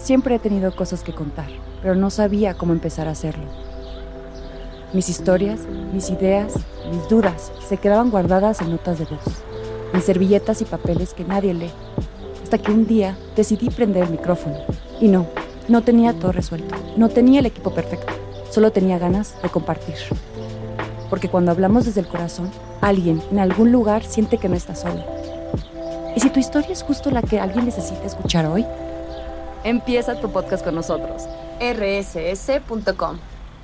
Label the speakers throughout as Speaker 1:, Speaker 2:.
Speaker 1: Siempre he tenido cosas que contar, pero no sabía cómo empezar a hacerlo. Mis historias, mis ideas, mis dudas se quedaban guardadas en notas de voz, en servilletas y papeles que nadie lee, hasta que un día decidí prender el micrófono. Y no tenía todo resuelto, no tenía el equipo perfecto, solo tenía ganas de compartir. Porque cuando hablamos desde el corazón, alguien en algún lugar siente que no está solo. ¿Y si tu historia es justo la que alguien necesita escuchar hoy? Empieza tu podcast con nosotros. rss.com.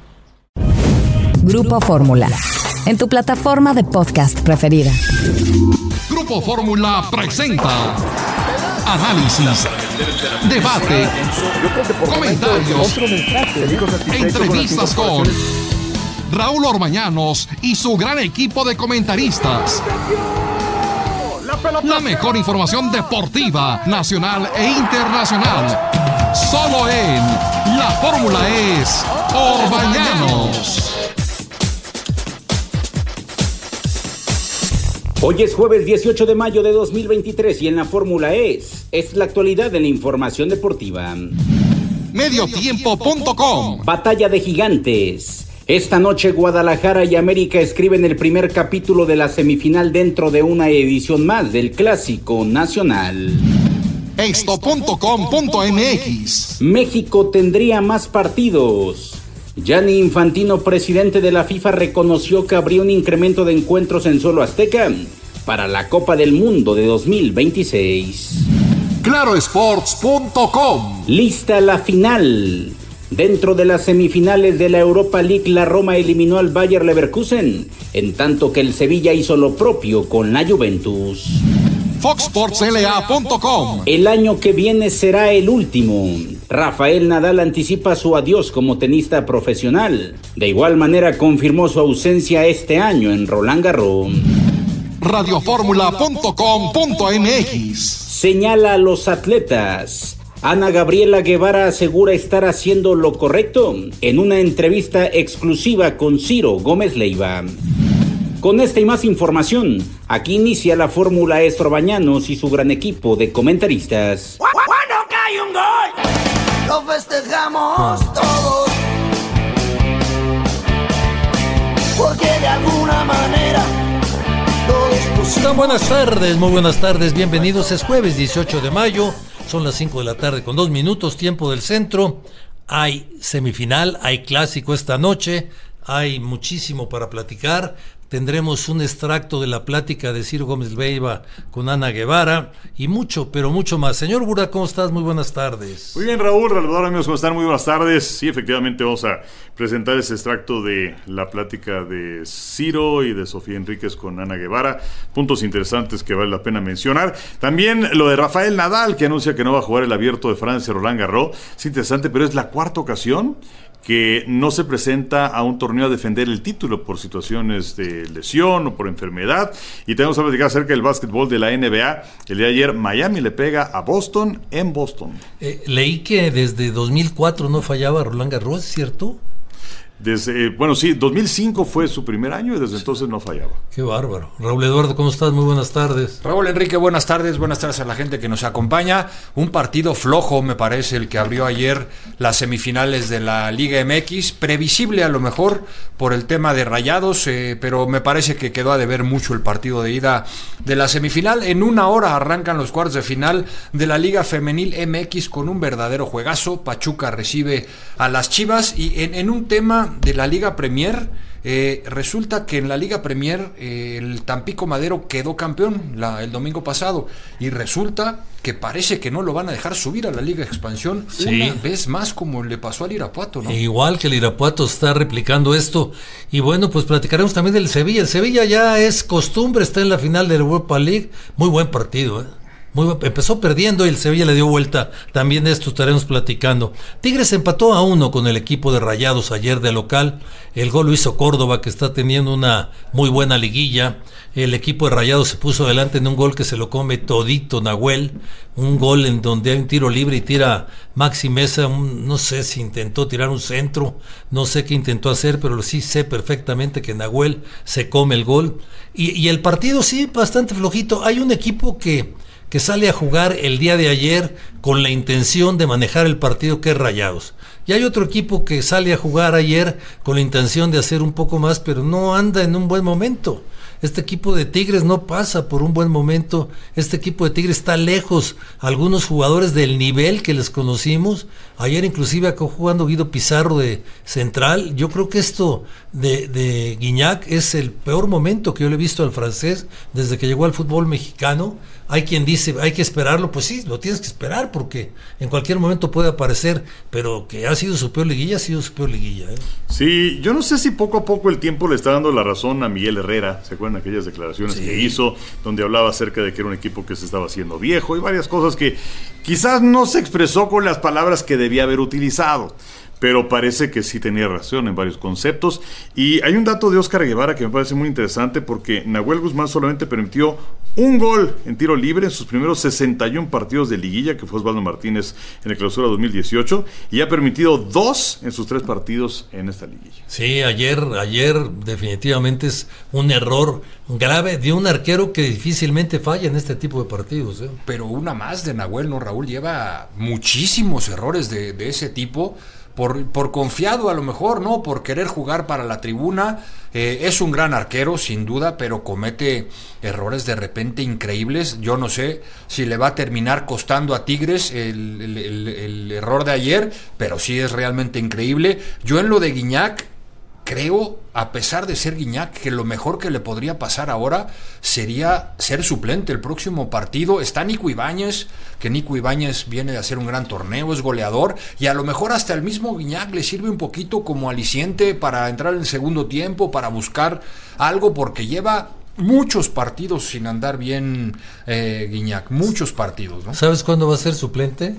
Speaker 2: Grupo Fórmula, en tu plataforma de podcast preferida.
Speaker 3: Grupo Fórmula presenta análisis, debate, comentarios, entrevistas con Raúl Orbañanos y su gran equipo de comentaristas. La mejor información deportiva, nacional e internacional. Solo en La Fórmula es Orbañanos.
Speaker 4: Hoy es jueves 18 de mayo de 2023 y en La Fórmula es la actualidad de la información deportiva.
Speaker 3: Mediotiempo.com.
Speaker 4: Batalla de gigantes. Esta noche Guadalajara y América escriben el primer capítulo de la semifinal dentro de una edición más del Clásico Nacional.
Speaker 3: Esto.com.mx.
Speaker 4: México tendría más partidos. Gianni Infantino, presidente de la FIFA, reconoció que habría un incremento de encuentros en suelo azteca para la Copa del Mundo de 2026.
Speaker 3: Clarosports.com.
Speaker 4: Lista la final. Dentro de las semifinales de la Europa League, la Roma eliminó al Bayer Leverkusen, en tanto que el Sevilla hizo lo propio con la Juventus.
Speaker 3: Foxsportsla.com.
Speaker 4: El año que viene será el último. Rafael Nadal anticipa su adiós como tenista profesional. De igual manera confirmó su ausencia este año en Roland Garros.
Speaker 3: Radioformula.com.mx.
Speaker 4: Señala a los atletas. Ana Gabriela Guevara asegura estar haciendo lo correcto en una entrevista exclusiva con Ciro Gómez Leiva. Con esta y más información, aquí inicia La Fórmula es Orbañanos y su gran equipo de comentaristas.
Speaker 5: Cuando cae un gol, lo festejamos todos, porque de alguna manera todos pusimos...
Speaker 6: Muy buenas tardes, bienvenidos. Es jueves 18 de mayo, son las 5 de la tarde con 2 minutos, tiempo del centro. Hay semifinal, hay clásico esta noche, hay muchísimo para platicar. Tendremos un extracto de la plática de Ciro Gómez Leiva con Ana Guevara y mucho, pero mucho más. Señor Bura, ¿cómo estás? Muy buenas tardes.
Speaker 7: Muy bien, Raúl, amigos, ¿cómo están? Muy buenas tardes. Sí, efectivamente vamos a presentar ese extracto de la plática de Ciro y de Sofía Enríquez con Ana Guevara. Puntos interesantes que vale la pena mencionar. También lo de Rafael Nadal, que anuncia que no va a jugar el Abierto de Francia, Roland Garros. Es interesante, pero es la cuarta ocasión que no se presenta a un torneo a defender el título por situaciones de lesión o por enfermedad. Y tenemos que platicar acerca del básquetbol de la NBA. El día de ayer Miami le pega a Boston en Boston.
Speaker 6: Leí que desde 2004 no fallaba Roland Garros, ¿cierto?
Speaker 7: Sí, 2005 fue su primer año y desde entonces no fallaba.
Speaker 6: Qué bárbaro. Raúl Eduardo, ¿cómo estás? Muy buenas tardes.
Speaker 8: Raúl Enrique, buenas tardes a la gente que nos acompaña. Un partido flojo, me parece, el que abrió ayer las semifinales de la Liga MX, previsible a lo mejor por el tema de Rayados, pero me parece que quedó a deber mucho el partido de ida de la semifinal. En una hora arrancan los cuartos de final de la Liga Femenil MX con un verdadero juegazo. Pachuca recibe a las Chivas y en un tema de la Liga Premier, resulta que en la Liga Premier el Tampico Madero quedó campeón el domingo pasado y resulta que parece que no lo van a dejar subir a la Liga Expansión una vez más, como le pasó al Irapuato, ¿no?
Speaker 6: Igual que el Irapuato está replicando esto. Y bueno, pues platicaremos también del Sevilla. El Sevilla ya es costumbre, está en la final de la Europa League. Muy buen partido, empezó perdiendo y el Sevilla le dio vuelta. También de esto estaremos platicando. Tigres empató a 1 con el equipo de Rayados ayer de local. El gol lo hizo Córdoba, que está teniendo una muy buena liguilla. El equipo de Rayados se puso adelante en un gol que se lo come todito Nahuel. Un gol en donde hay un tiro libre y tira Maxi Mesa. No sé si intentó tirar un centro, no sé qué intentó hacer, pero sí sé perfectamente que Nahuel se come el gol. Y el partido sí, bastante flojito. Hay un equipo que que sale a jugar el día de ayer con la intención de manejar el partido, que es Rayados. Y hay otro equipo que sale a jugar ayer con la intención de hacer un poco más, pero no anda en un buen momento. Este equipo de Tigres no pasa por un buen momento. Este equipo de Tigres está lejos. Algunos jugadores del nivel que les conocimos. Ayer inclusive acá jugando Guido Pizarro de central. Yo creo que esto de Gignac es el peor momento que yo le he visto al francés desde que llegó al fútbol mexicano. Hay quien dice, hay que esperarlo. Pues sí, lo tienes que esperar porque en cualquier momento puede aparecer. Pero que ha sido su peor liguilla, ha sido su peor liguilla.
Speaker 7: Sí, yo no sé si poco a poco el tiempo le está dando la razón a Miguel Herrera. ¿Se acuerdan aquellas declaraciones que hizo donde hablaba acerca de que era un equipo que se estaba haciendo viejo y varias cosas que quizás no se expresó con las palabras que debía haber utilizado? Pero parece que sí tenía razón en varios conceptos. Y hay un dato de Óscar Guevara que me parece muy interesante, porque Nahuel Guzmán solamente permitió un gol en tiro libre en sus primeros 61 partidos de liguilla, que fue Osvaldo Martínez en el Clausura 2018, y ha permitido 2 en sus 3 partidos en esta liguilla.
Speaker 6: Sí, ayer definitivamente es un error grave de un arquero que difícilmente falla en este tipo de partidos.
Speaker 8: Pero una más de Nahuel, ¿no, Raúl? Lleva muchísimos errores de ese tipo. Por confiado a lo mejor, ¿no? Por querer jugar para la tribuna. Es un gran arquero, sin duda, pero comete errores de repente increíbles. Yo no sé si le va a terminar costando a Tigres el error de ayer, pero sí es realmente increíble. Yo en lo de Gignac creo, a pesar de ser Gignac, que lo mejor que le podría pasar ahora sería ser suplente el próximo partido. Está Nico Ibáñez, que Nico Ibáñez viene de hacer un gran torneo, es goleador, y a lo mejor hasta el mismo Gignac le sirve un poquito como aliciente para entrar en el segundo tiempo, para buscar algo, porque lleva muchos partidos sin andar bien Gignac, muchos partidos, ¿no?
Speaker 6: ¿Sabes cuándo va a ser suplente?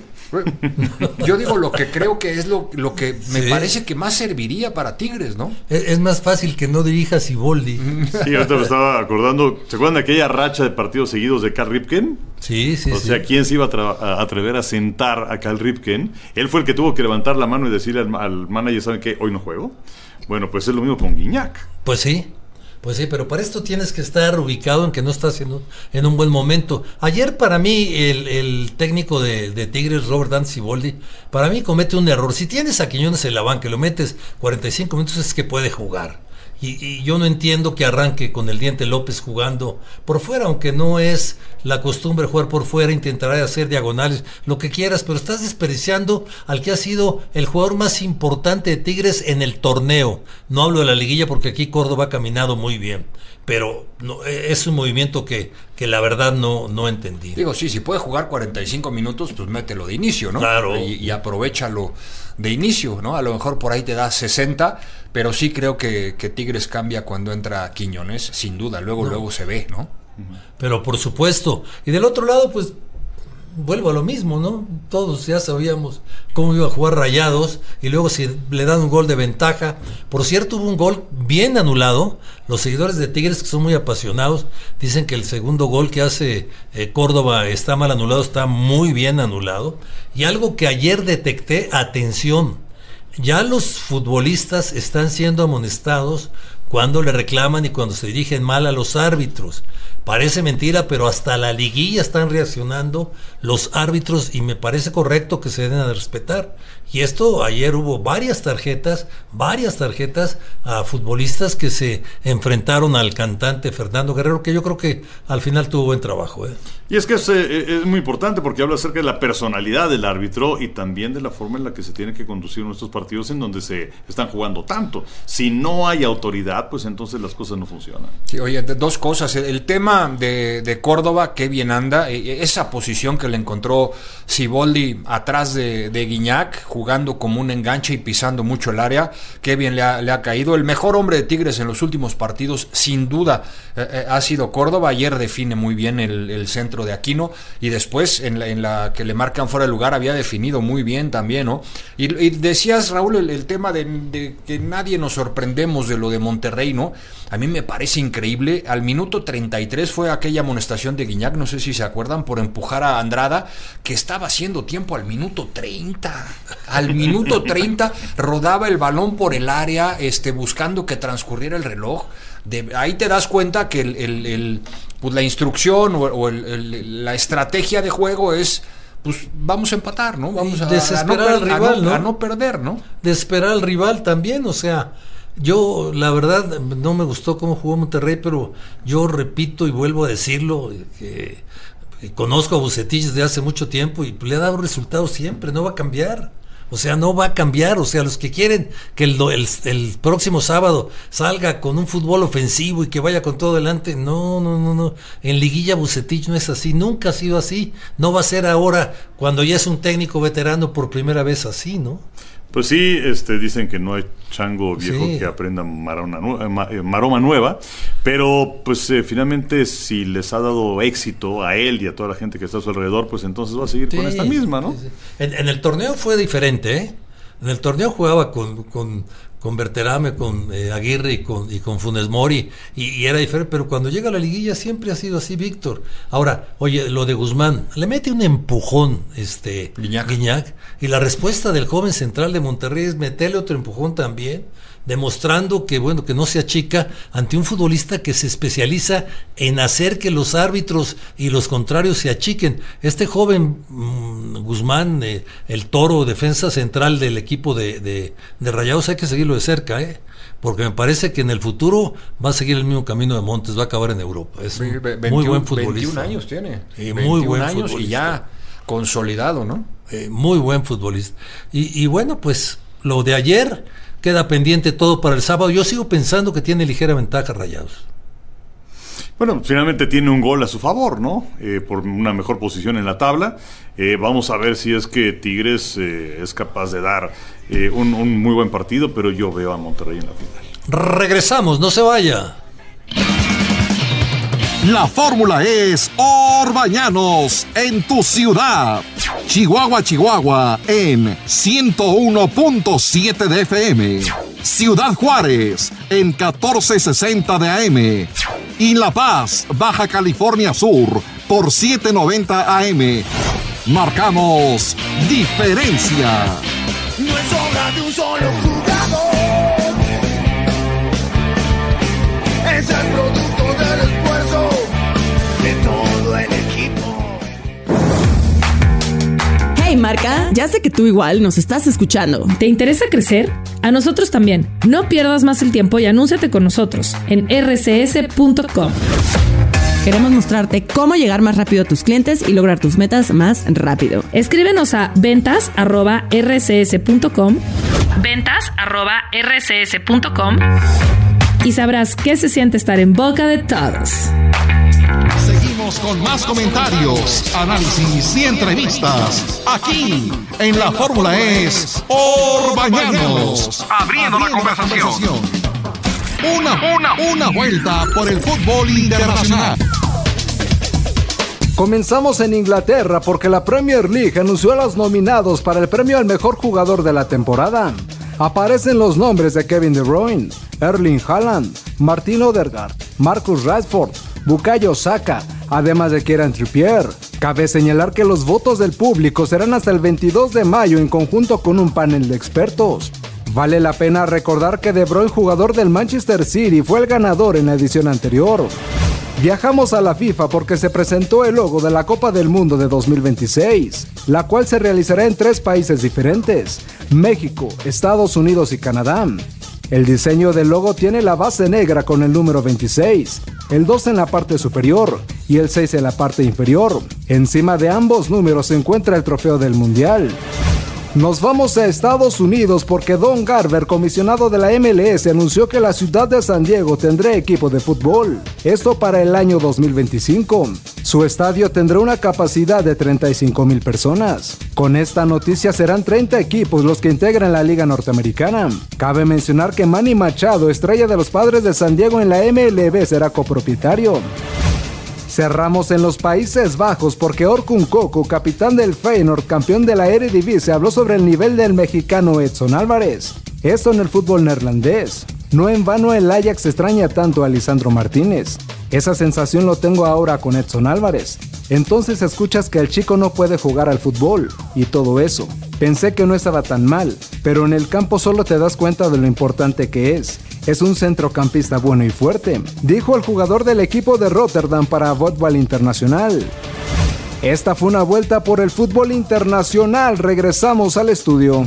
Speaker 8: Yo digo lo que creo que es lo que me parece que más serviría para Tigres, ¿no?
Speaker 6: Es más fácil que no dirija Siboldi.
Speaker 7: Sí, ahorita me estaba acordando. ¿Se acuerdan de aquella racha de partidos seguidos de Carl Ripken?
Speaker 6: Sí.
Speaker 7: O sea, ¿quién se iba a atrever a sentar a Carl Ripken? Él fue el que tuvo que levantar la mano y decirle al manager, ¿saben qué? Hoy no juego. Bueno, pues es lo mismo con Gignac.
Speaker 6: Pues sí, pero para esto tienes que estar ubicado en que no estás en un buen momento. Ayer para mí el técnico de Tigres, Robert Dante Siboldi, para mí comete un error. Si tienes a Quiñones en la banca y lo metes 45 minutos, es que puede jugar. Y yo no entiendo que arranque con el Diente López jugando por fuera, aunque no es la costumbre jugar por fuera. Intentará hacer diagonales, lo que quieras, pero estás desperdiciando al que ha sido el jugador más importante de Tigres en el torneo. No hablo de la liguilla porque aquí Córdoba ha caminado muy bien, pero no, es un movimiento que la verdad no entendí.
Speaker 8: Digo, sí, si puede jugar 45 minutos, pues mételo de inicio, ¿no?
Speaker 6: Claro.
Speaker 8: Y aprovéchalo de inicio, ¿no? A lo mejor por ahí te da 60, pero sí creo que Tigres cambia cuando entra Quiñones, sin duda, luego se ve, ¿no?
Speaker 6: Pero por supuesto. Y del otro lado, pues vuelvo a lo mismo, ¿no? Todos ya sabíamos cómo iba a jugar Rayados, y luego si le dan un gol de ventaja. Por cierto, hubo un gol bien anulado. Los seguidores de Tigres, que son muy apasionados, dicen que el segundo gol que hace Córdoba está mal anulado, está muy bien anulado. Y algo que ayer detecté, atención, ya los futbolistas están siendo amonestados cuando le reclaman y cuando se dirigen mal a los árbitros. Parece mentira, pero hasta la liguilla están reaccionando los árbitros, y me parece correcto que se den a respetar. Y esto, ayer hubo varias tarjetas a futbolistas que se enfrentaron al cantante Fernando Guerrero, que yo creo que al final tuvo buen trabajo.
Speaker 7: Y es que es muy importante porque habla acerca de la personalidad del árbitro y también de la forma en la que se tienen que conducir nuestros partidos en donde se están jugando tanto. Si no hay autoridad, pues entonces las cosas no funcionan.
Speaker 8: Sí, oye, dos cosas. El tema de Córdoba, qué bien anda. Esa posición que le encontró Siboldi atrás de Gignac, jugando como un enganche y pisando mucho el área, qué bien le ha caído. El mejor hombre de Tigres en los últimos partidos, sin duda, ha sido Córdoba. Ayer define muy bien el centro de Aquino, y después en la que le marcan fuera de lugar había definido muy bien también, ¿no? Y decías, Raúl, el tema de que nadie nos sorprendemos de lo de Monterrey, ¿no? A mí me parece increíble. Al minuto 33 fue aquella amonestación de Gignac, no sé si se acuerdan, por empujar a Andrada, que estaba haciendo tiempo al minuto 30. Al minuto 30 rodaba el balón por el área, buscando que transcurriera el reloj. Ahí te das cuenta que pues la instrucción o la estrategia de juego es, pues vamos a empatar, ¿no? Vamos a
Speaker 6: desesperar al rival, ¿no?
Speaker 8: A no perder, ¿no?
Speaker 6: Desesperar al rival también, o sea, yo la verdad no me gustó cómo jugó Monterrey, pero yo repito y vuelvo a decirlo, que conozco a Vucetich desde hace mucho tiempo y le ha dado resultados siempre, no va a cambiar. O sea, no va a cambiar. O sea, los que quieren que el próximo sábado salga con un fútbol ofensivo y que vaya con todo adelante, no. En liguilla Vucetich no es así, nunca ha sido así. No va a ser ahora, cuando ya es un técnico veterano, por primera vez así, ¿no?
Speaker 7: Pues sí, dicen que no hay chango viejo que aprenda maroma nueva, pero pues finalmente si les ha dado éxito a él y a toda la gente que está a su alrededor, pues entonces va a seguir con esta misma, ¿no?
Speaker 6: Sí. En el torneo fue diferente, ¿eh? En el torneo jugaba con Berterame, con Aguirre y con Funes Mori, y era diferente, pero cuando llega a la liguilla siempre ha sido así, Víctor. Ahora, oye, lo de Guzmán, le mete un empujón Guiñac, y la respuesta del joven central de Monterrey es meterle otro empujón también, demostrando que no se achica ante un futbolista que se especializa en hacer que los árbitros y los contrarios se achiquen. Este joven Guzmán, el Toro, defensa central del equipo de Rayados, hay que seguirlo de cerca, porque me parece que en el futuro va a seguir el mismo camino de Montes, va a acabar en Europa. Es un muy buen futbolista.
Speaker 8: 21 años tiene.
Speaker 6: Muy buen
Speaker 8: años
Speaker 6: futbolista.
Speaker 8: Y ya consolidado, ¿no?
Speaker 6: Muy buen futbolista. Y bueno, pues lo de ayer queda pendiente todo para el sábado. Yo sigo pensando que tiene ligera ventaja Rayados.
Speaker 7: Bueno, finalmente tiene un gol a su favor, ¿no? Por una mejor posición en la tabla. Vamos a ver si es que Tigres es capaz de dar un muy buen partido, pero yo veo a Monterrey en la final.
Speaker 6: Regresamos, no se vaya.
Speaker 3: La fórmula es Orbañanos en tu ciudad. Chihuahua en 101.7 de FM. Ciudad Juárez en 1460 de AM. Y La Paz, Baja California Sur por 790 AM. Marcamos diferencia.
Speaker 5: No es obra de un solo jugador, es el producto del esfuerzo de todo el equipo.
Speaker 9: Hey Marca, ya sé que tú igual nos estás escuchando.
Speaker 10: ¿Te interesa crecer? A nosotros también. No pierdas más el tiempo y anúnciate con nosotros en rcs.com.
Speaker 9: Queremos mostrarte cómo llegar más rápido a tus clientes y lograr tus metas más rápido.
Speaker 10: Escríbenos a ventas@rcs.com, ventas@rcs.com, y sabrás qué se siente estar en boca de todos.
Speaker 3: Seguimos con más comentarios, análisis y entrevistas aquí en La Fórmula es Orbañanos, abriendo la conversación. Una vuelta por el fútbol internacional.
Speaker 11: Comenzamos en Inglaterra porque la Premier League anunció a los nominados para el premio al mejor jugador de la temporada. Aparecen los nombres de Kevin De Bruyne, Erling Haaland, Martin Odegaard, Marcus Rashford, Bukayo Saka, además de Kieran Trippier. Cabe señalar que los votos del público serán hasta el 22 de mayo en conjunto con un panel de expertos. Vale la pena recordar que De Bruyne, jugador del Manchester City, fue el ganador en la edición anterior. Viajamos a la FIFA porque se presentó el logo de la Copa del Mundo de 2026, la cual se realizará en 3 países diferentes: México, Estados Unidos y Canadá. El diseño del logo tiene la base negra con el número 26, el 2 en la parte superior y el 6 en la parte inferior. Encima de ambos números se encuentra el trofeo del Mundial. Nos vamos a Estados Unidos porque Don Garber, comisionado de la MLS, anunció que la ciudad de San Diego tendrá equipo de fútbol. Esto para el año 2025. Su estadio tendrá una capacidad de 35,000 personas. Con esta noticia serán 30 equipos los que integran la Liga Norteamericana. Cabe mencionar que Manny Machado, estrella de los Padres de San Diego en la MLB, será copropietario. Cerramos en los Países Bajos porque Orkun Kökçü, capitán del Feyenoord, campeón de la Eredivisie, habló sobre el nivel del mexicano Edson Álvarez. Esto en el fútbol neerlandés. No en vano el Ajax extraña tanto a Lisandro Martínez. Esa sensación lo tengo ahora con Edson Álvarez. Entonces escuchas que el chico no puede jugar al fútbol y todo eso. Pensé que no estaba tan mal, pero en el campo solo te das cuenta de lo importante que es. Es un centrocampista bueno y fuerte, dijo el jugador del equipo de Rotterdam para Voetbal Internacional. Esta fue una vuelta por el fútbol internacional. Regresamos al estudio.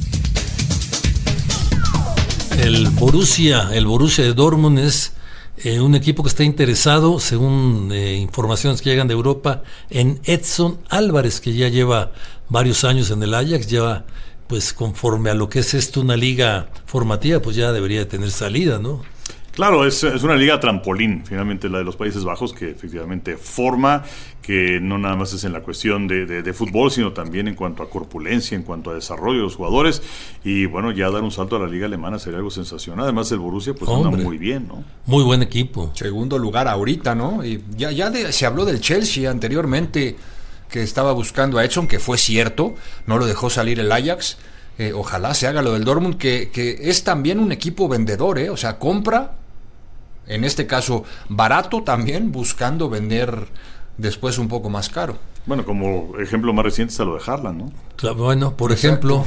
Speaker 6: El Borussia de Dortmund es un equipo que está interesado, según informaciones que llegan de Europa, en Edson Álvarez, que ya lleva varios años en el Ajax, lleva, pues conforme a lo que es esto una liga formativa, pues ya debería de tener salida, ¿no?
Speaker 7: Claro, es una liga trampolín, finalmente la de los Países Bajos, que efectivamente forma, que no nada más es en la cuestión de fútbol, sino también en cuanto a corpulencia, en cuanto a desarrollo de los jugadores, y bueno, ya dar un salto a la liga alemana sería algo sensacional. Además el Borussia pues anda muy bien, ¿no?
Speaker 6: Muy buen equipo.
Speaker 8: Segundo lugar ahorita, ¿no? Y se habló del Chelsea anteriormente, que estaba buscando a Edson, que fue cierto, no lo dejó salir el Ajax. Ojalá se haga lo del Dortmund, que es también un equipo vendedor, o sea, compra, en este caso barato también, buscando vender después un poco más caro.
Speaker 7: Bueno, como ejemplo más reciente está lo de Haaland, ¿no?
Speaker 6: Claro, bueno, por ejemplo.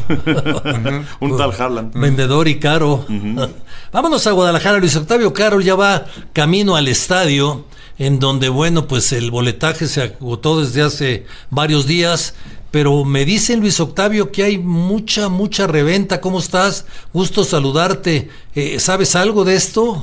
Speaker 7: Un tal Haaland.
Speaker 6: Vendedor y caro. Vámonos a Guadalajara. Luis Octavio Carol ya va camino al estadio, en donde, bueno, pues el boletaje se agotó desde hace varios días. Pero me dicen, Luis Octavio, que hay mucha reventa. ¿Cómo estás? Gusto saludarte. ¿Sabes algo de esto?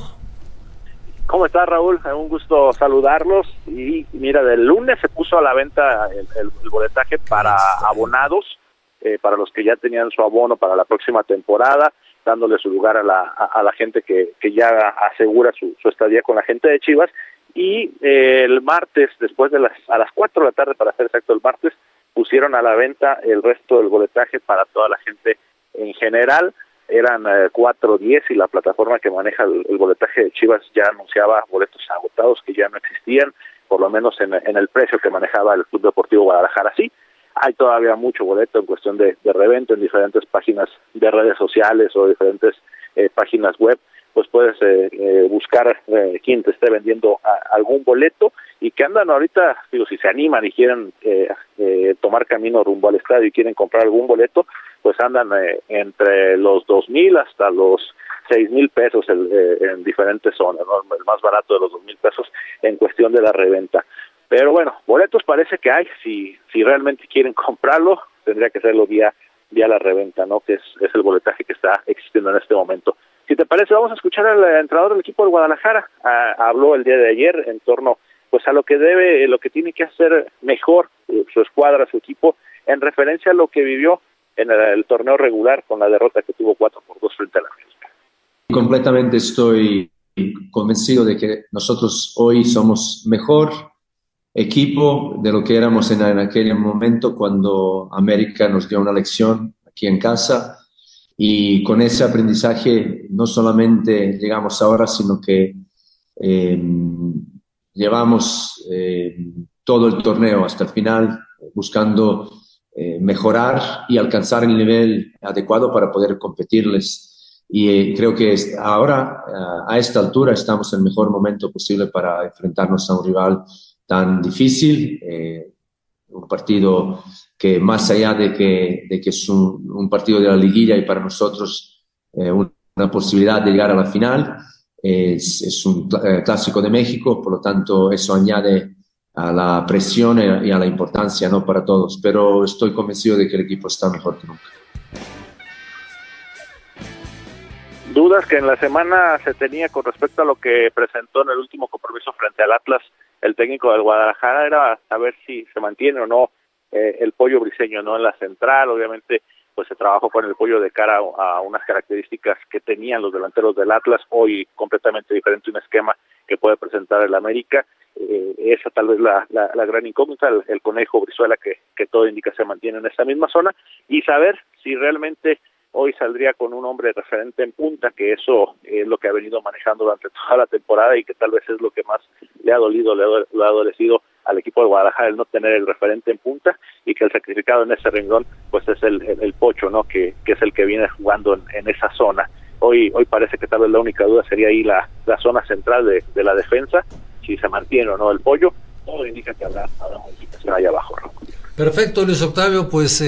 Speaker 12: ¿Cómo estás, Raúl? Un gusto saludarlos. Y mira, del lunes se puso a la venta el boletaje para abonados, para los que ya tenían su abono para la próxima temporada, dándole su lugar a la gente que ya asegura su estadía con la gente de Chivas. Y el martes, después a las 4 de la tarde, para ser exacto, el martes, pusieron a la venta el resto del boletaje para toda la gente en general. Eran 4.10 y la plataforma que maneja el boletaje de Chivas ya anunciaba boletos agotados que ya no existían, por lo menos en el precio que manejaba el Club Deportivo Guadalajara. Sí, hay todavía mucho boleto en cuestión de reventa en diferentes páginas de redes sociales o diferentes páginas web. Pues puedes buscar quien te esté vendiendo algún boleto, y que andan ahorita, digo, si se animan y quieren tomar camino rumbo al estadio y quieren comprar algún boleto, pues andan entre los 2,000 hasta los 6,000 pesos en diferentes zonas, ¿no? El más barato de los 2,000 pesos en cuestión de la reventa. Pero bueno, boletos parece que hay. Si realmente quieren comprarlo, tendría que hacerlo vía la reventa, ¿no? Que es el boletaje que está existiendo en este momento. Si te parece, vamos a escuchar al entrenador del equipo de Guadalajara. Habló el día de ayer en torno pues a lo que tiene que hacer mejor su escuadra, su equipo, en referencia a lo que vivió en el torneo regular con la derrota que tuvo 4-2 frente a la América.
Speaker 13: Completamente estoy convencido de que nosotros hoy somos mejor equipo de lo que éramos en aquel momento cuando América nos dio una lección aquí en casa, y con ese aprendizaje no solamente llegamos ahora, sino que llevamos todo el torneo hasta el final buscando mejorar y alcanzar el nivel adecuado para poder competirles. Y creo que ahora, a esta altura, estamos en el mejor momento posible para enfrentarnos a un rival tan difícil, un partido que más allá de que es un partido de la liguilla y para nosotros una posibilidad de llegar a la final, es un clásico de México, por lo tanto eso añade a la presión y a la importancia, ¿no?, para todos, pero estoy convencido de que el equipo está mejor que nunca.
Speaker 12: Dudas que en la semana se tenía con respecto a lo que presentó en el último compromiso frente al Atlas el técnico del Guadalajara era saber si se mantiene o no el Pollo Briseño, ¿no?, en la central. Obviamente pues se trabajó con el Pollo de cara a unas características que tenían los delanteros del Atlas, hoy completamente diferente, un esquema que puede presentar el América. Esa tal vez la gran incógnita, el Conejo Brizuela, que todo indica se mantiene en esa misma zona, y saber si realmente hoy saldría con un hombre referente en punta, que eso es lo que ha venido manejando durante toda la temporada y que tal vez es lo que más le ha dolido, le ha adolecido al equipo de Guadalajara, el no tener el referente en punta, y que el sacrificado en ese renglón pues es el Pocho, ¿no?, que es el que viene jugando en esa zona. Hoy parece que tal vez la única duda sería ahí la zona central de la defensa, si se mantiene o no el Pollo. Todo indica que habrá modificación allá abajo, ¿no?
Speaker 6: Perfecto, Luis Octavio, pues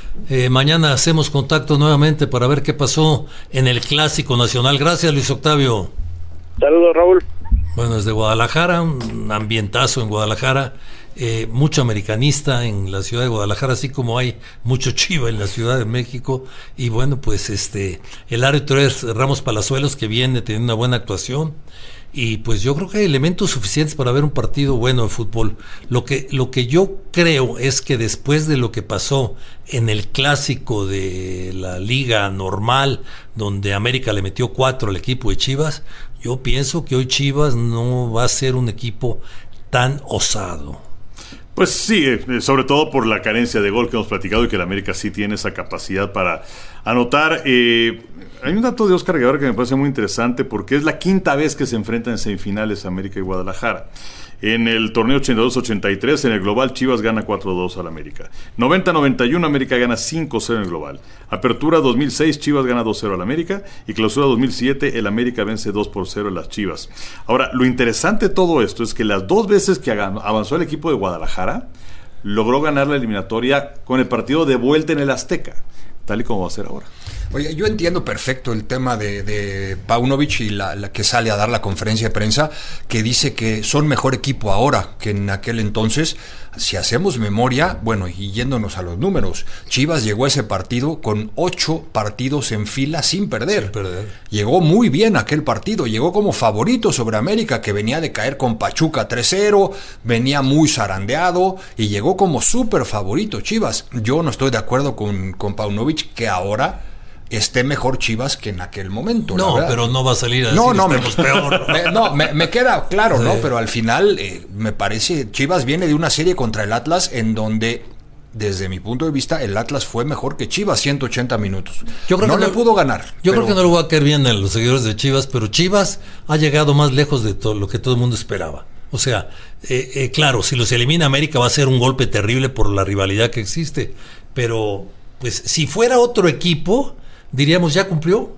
Speaker 6: mañana hacemos contacto nuevamente para ver qué pasó en el Clásico Nacional. Gracias, Luis Octavio.
Speaker 12: Saludos, Raúl.
Speaker 6: Bueno, desde Guadalajara, un ambientazo en Guadalajara, mucho americanista en la ciudad de Guadalajara, así como hay mucho Chiva en la Ciudad de México. Y bueno, pues el árbitro es Ramos Palazuelos, que viene teniendo una buena actuación. Y pues yo creo que hay elementos suficientes para ver un partido bueno de fútbol. Lo que yo creo es que después de lo que pasó en el clásico de la liga normal, donde América le metió 4 al equipo de Chivas, yo pienso que hoy Chivas no va a ser un equipo tan osado.
Speaker 7: Pues sí, sobre todo por la carencia de gol que hemos platicado y que el América sí tiene esa capacidad para anotar. Hay un dato de Óscar Guevara que me parece muy interesante porque es la 5ª vez que se enfrentan en semifinales América y Guadalajara. En el torneo 82-83, en el global, Chivas gana 4-2 al América. 90-91, América gana 5-0 en el global. Apertura 2006, Chivas gana 2-0 al América. Y clausura 2007, el América vence 2-0 en las Chivas. Ahora, lo interesante de todo esto es que las 2 veces que avanzó el equipo de Guadalajara, logró ganar la eliminatoria con el partido de vuelta en el Azteca, tal y como va a ser ahora.
Speaker 8: Oye, yo entiendo perfecto el tema de Paunovic y la que sale a dar la conferencia de prensa, que dice que son mejor equipo ahora que en aquel entonces. Si hacemos memoria, bueno, y yéndonos a los números, Chivas llegó a ese partido con 8 partidos en fila sin perder. Llegó muy bien aquel partido, llegó como favorito sobre América, que venía de caer con Pachuca 3-0, venía muy zarandeado y llegó como súper favorito Chivas. Yo no estoy de acuerdo con Paunovic que ahora esté mejor Chivas que en aquel momento.
Speaker 6: No, pero no va a salir a decir estamos peor.
Speaker 8: Me queda claro, ¿no? Pero al final, me parece, Chivas viene de una serie contra el Atlas en donde, desde mi punto de vista, el Atlas fue mejor que Chivas, 180 minutos.
Speaker 6: Yo creo
Speaker 8: no
Speaker 6: que
Speaker 8: le pudo ganar.
Speaker 6: Yo creo que no lo va a caer bien a los seguidores de Chivas, pero Chivas ha llegado más lejos de todo lo que todo el mundo esperaba. O sea, claro, si los elimina América va a ser un golpe terrible por la rivalidad que existe, pero pues si fuera otro equipo, diríamos ya cumplió.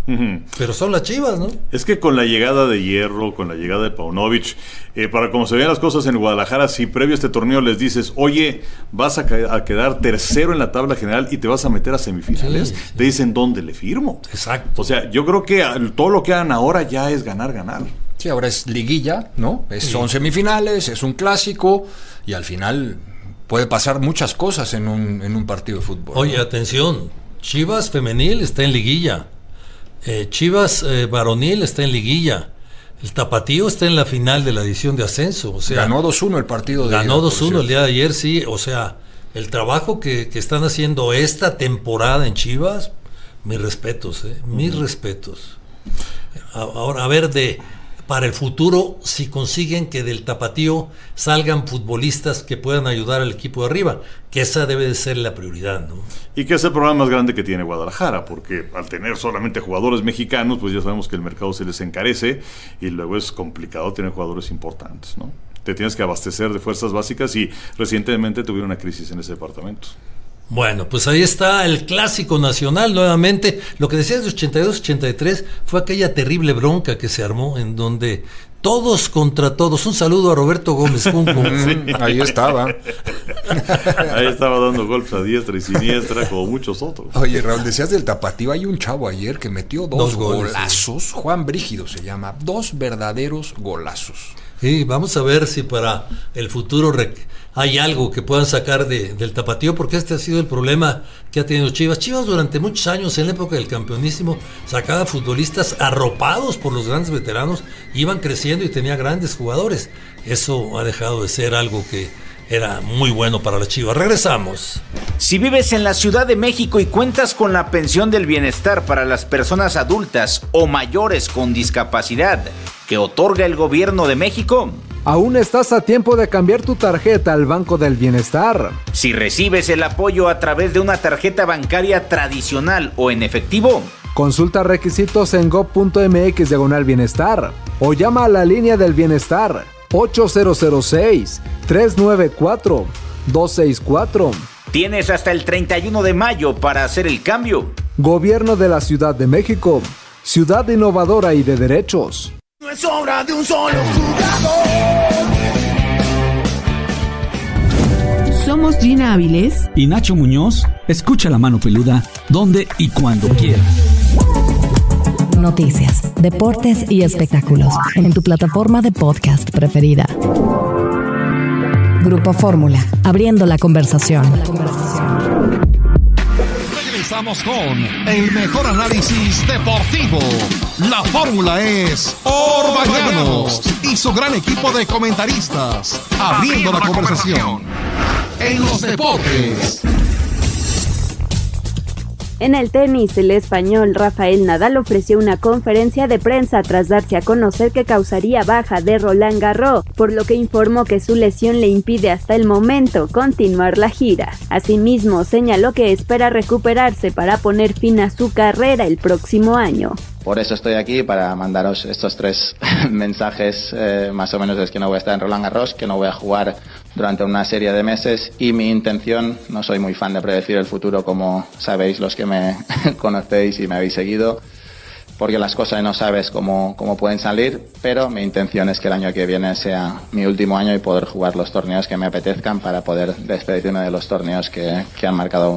Speaker 6: Pero son las Chivas, ¿no?
Speaker 7: Es que con la llegada de Hierro, con la llegada de Paunovic, para como se ven las cosas en Guadalajara, si previo a este torneo les dices, oye, vas a quedar tercero en la tabla general y te vas a meter a semifinales, sí. Te dicen, ¿dónde le firmo?
Speaker 6: Exacto.
Speaker 7: O sea, yo creo que todo lo que hagan ahora ya es ganar.
Speaker 8: Sí, ahora es liguilla, ¿no? Son semifinales, es un clásico y al final puede pasar muchas cosas en un partido de fútbol.
Speaker 6: Oye, ¿no? Atención, Chivas femenil está en liguilla, Chivas varonil está en liguilla, el Tapatío está en la final de la edición de ascenso. O sea,
Speaker 8: ganó 2-1 el partido de
Speaker 6: ganó 2-1 el día de ayer, sí. O sea, el trabajo que están haciendo esta temporada en Chivas, mis respetos, mis respetos. Ahora, a ver, para el futuro, si consiguen que del Tapatío salgan futbolistas que puedan ayudar al equipo de arriba, que esa debe de ser la prioridad, ¿no?
Speaker 7: Y que es el problema más grande que tiene Guadalajara, porque al tener solamente jugadores mexicanos, pues ya sabemos que el mercado se les encarece y luego es complicado tener jugadores importantes, ¿no? Te tienes que abastecer de fuerzas básicas y recientemente tuvieron una crisis en ese departamento.
Speaker 6: Bueno, pues ahí está el Clásico Nacional nuevamente. Lo que decías de 82-83 fue aquella terrible bronca que se armó en donde todos contra todos. Un saludo a Roberto Gómez Junco.
Speaker 8: Sí, ahí estaba.
Speaker 7: Ahí estaba dando golpes a diestra y siniestra como muchos otros.
Speaker 8: Oye, Raúl, decías del Tapatío, hay un chavo ayer que metió dos golazos, sí. Juan Brígido se llama, 2 verdaderos golazos.
Speaker 6: Sí, vamos a ver si para el futuro hay algo que puedan sacar del Tapatío, porque este ha sido el problema que ha tenido Chivas. Chivas durante muchos años, en la época del campeonísimo, sacaba futbolistas arropados por los grandes veteranos, iban creciendo y tenía grandes jugadores. Eso ha dejado de ser algo que era muy bueno para las Chivas. Regresamos.
Speaker 4: Si vives en la Ciudad de México y cuentas con la pensión del bienestar para las personas adultas o mayores con discapacidad que otorga el gobierno de México,
Speaker 11: aún estás a tiempo de cambiar tu tarjeta al Banco del Bienestar.
Speaker 4: Si recibes el apoyo a través de una tarjeta bancaria tradicional o en efectivo,
Speaker 11: consulta requisitos en gov.mx/bienestar o llama a la línea del bienestar 8006-394-264.
Speaker 4: Tienes hasta el 31 de mayo para hacer el cambio.
Speaker 11: Gobierno de la Ciudad de México, ciudad innovadora y de derechos.
Speaker 5: No es obra de un solo jugador.
Speaker 9: Somos Gina Áviles
Speaker 14: y Nacho Muñoz. Escucha La Mano Peluda donde y cuando quieras.
Speaker 2: Noticias, deportes y espectáculos en tu plataforma de podcast preferida. Grupo Fórmula, abriendo la conversación.
Speaker 3: Regresamos con el mejor análisis deportivo. La fórmula es Orbañanos y su gran equipo de comentaristas, abriendo la conversación en los deportes.
Speaker 15: En el tenis, el español Rafael Nadal ofreció una conferencia de prensa tras darse a conocer que causaría baja de Roland Garros, por lo que informó que su lesión le impide hasta el momento continuar la gira. Asimismo, señaló que espera recuperarse para poner fin a su carrera el próximo año.
Speaker 16: Por eso estoy aquí, para mandaros estos 3 mensajes, más o menos es que no voy a estar en Roland Garros, que no voy a jugar durante una serie de meses, y mi intención, no soy muy fan de predecir el futuro como sabéis los que me conocéis y me habéis seguido, porque las cosas no sabes cómo pueden salir, pero mi intención es que el año que viene sea mi último año y poder jugar los torneos que me apetezcan para poder despedirme de los torneos que han marcado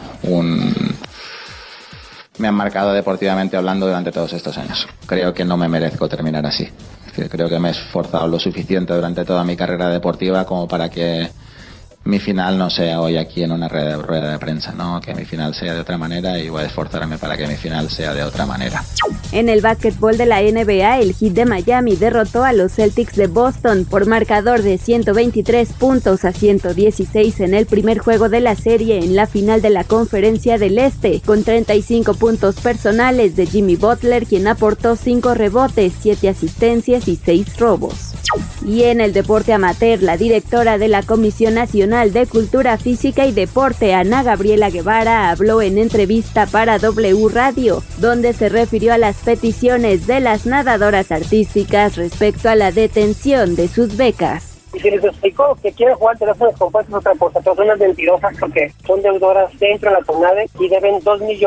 Speaker 16: me han marcado deportivamente hablando durante todos estos años. Creo que no me merezco terminar así. Creo que me he esforzado lo suficiente durante toda mi carrera deportiva como para que mi final no sea hoy aquí en una rueda de prensa, ¿no? Que mi final sea de otra manera, y voy a esforzarme para que mi final sea de otra manera.
Speaker 15: En el básquetbol de la NBA, el Heat de Miami derrotó a los Celtics de Boston por marcador de 123 puntos a 116 en el primer juego de la serie en la final de la Conferencia del Este, con 35 puntos personales de Jimmy Butler, quien aportó 5 rebotes, 7 asistencias y 6 robos. Y en el deporte amateur, la directora de la Comisión Nacional de Cultura Física y Deporte, Ana Gabriela Guevara, habló en entrevista para W Radio, donde se refirió a las peticiones de las nadadoras artísticas respecto a la detención de sus becas.
Speaker 17: Y se les explicó que quieren jugar teléfonos compuestos o por personas mentirosas porque son deudoras dentro de la CONADE y deben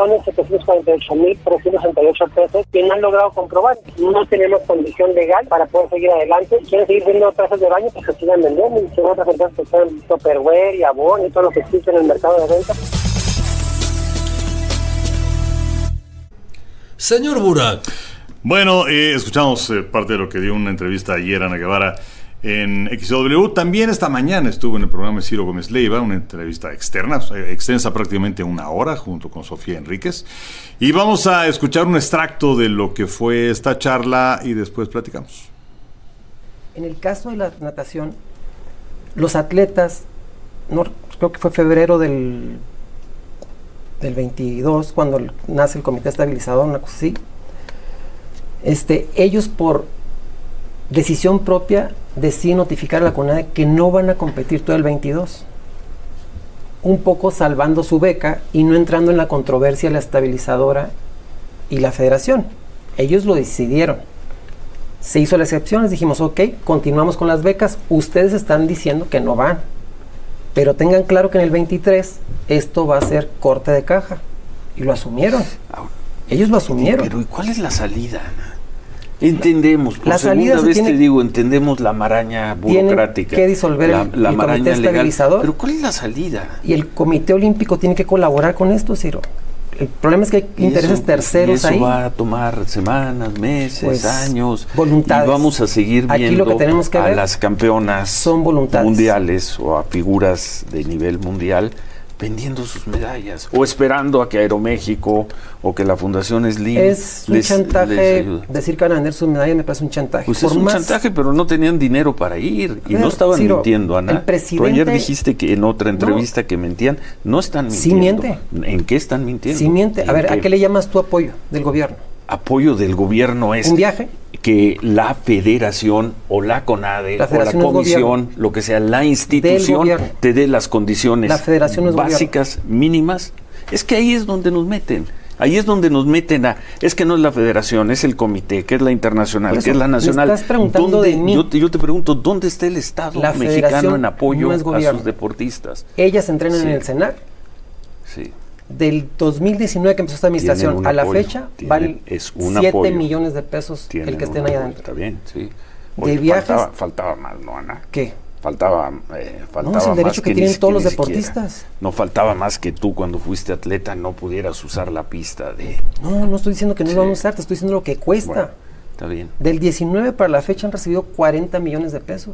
Speaker 17: 2.748.368 pesos que no han logrado comprobar. No tenemos condición legal para poder seguir adelante. Quieren seguir vendiendo tazas de baño, pues se sigan vendiendo, y son otras empresas que son Tupperware y Avon y todo lo que existe en el mercado de venta.
Speaker 6: Señor Burak.
Speaker 7: Bueno, escuchamos parte de lo que dio una entrevista ayer Ana Guevara en XW. También esta mañana estuvo en el programa de Ciro Gómez Leiva, una entrevista extensa prácticamente 1 hora, junto con Sofía Enríquez. Y vamos a escuchar un extracto de lo que fue esta charla y después platicamos.
Speaker 18: En el caso de la natación, los atletas, creo que fue febrero del 22, cuando nace el comité estabilizador, una cosa así, ellos por decisión propia deciden notificar a la CONADE que no van a competir todo el 22, un poco salvando su beca y no entrando en la controversia de la estabilizadora y la federación. Ellos lo decidieron, se hizo la excepción, les dijimos ok, continuamos con las becas, ustedes están diciendo que no van, pero tengan claro que en el 23 esto va a ser corte de caja, y lo asumieron. Ellos lo asumieron.
Speaker 19: Pero ¿y cuál es la salida, Ana? Entendemos, por
Speaker 18: la
Speaker 19: segunda vez te digo, entendemos la maraña burocrática.
Speaker 18: Tiene que disolver
Speaker 19: la
Speaker 18: el
Speaker 19: maraña
Speaker 18: comité estabilizador.
Speaker 19: Pero ¿cuál es la salida?
Speaker 18: Y el Comité Olímpico tiene que colaborar con esto, Ciro. El problema es que hay intereses terceros ahí.
Speaker 19: Eso va a tomar semanas, meses,
Speaker 18: pues,
Speaker 19: años.
Speaker 18: Voluntades.
Speaker 19: Y vamos a seguir viendo
Speaker 18: lo que tenemos que ver
Speaker 19: las campeonas
Speaker 18: son voluntades
Speaker 19: mundiales o a figuras de nivel mundial vendiendo sus medallas o esperando a que Aeroméxico o que la Fundación Slim
Speaker 18: es un chantaje. Decir que van a vender sus medallas me parece un chantaje.
Speaker 19: Pues es un chantaje, pero no tenían dinero para ir y no estaban mintiendo, Ana. Tú ayer dijiste que en otra entrevista que mentían. No están mintiendo.
Speaker 18: Sí miente.
Speaker 19: ¿En qué están mintiendo?
Speaker 18: Sí miente. A ver, ¿a qué le llamas tu apoyo del gobierno?
Speaker 19: Apoyo del gobierno es
Speaker 18: un viaje,
Speaker 19: que la federación o la CONADE o la comisión, lo que sea, la institución te dé las condiciones básicas, mínimas. Es que ahí es donde nos meten. Ahí es donde nos meten es que no es la federación, es el comité, que es la internacional, que es la nacional.
Speaker 18: Me estás preguntando de mí.
Speaker 19: Yo te pregunto, ¿dónde está el Estado mexicano en apoyo a sus deportistas?
Speaker 18: Ellas entrenan en el CENAR.
Speaker 19: Sí.
Speaker 18: Del 2019 que empezó esta administración a la fecha, valen 7 millones de pesos el que estén allá adentro.
Speaker 19: Está bien, sí.
Speaker 18: De viajes.
Speaker 19: Faltaba más, ¿no, Ana?
Speaker 18: ¿Qué?
Speaker 19: Faltaba
Speaker 18: no, es el derecho que tienen todos los deportistas.
Speaker 19: Siquiera. No faltaba más que tú cuando fuiste atleta no pudieras usar la pista de...
Speaker 18: No estoy diciendo que no lo van a usar, te estoy diciendo lo que cuesta.
Speaker 19: Bueno, está bien.
Speaker 18: Del 19 para la fecha han recibido 40 millones de pesos.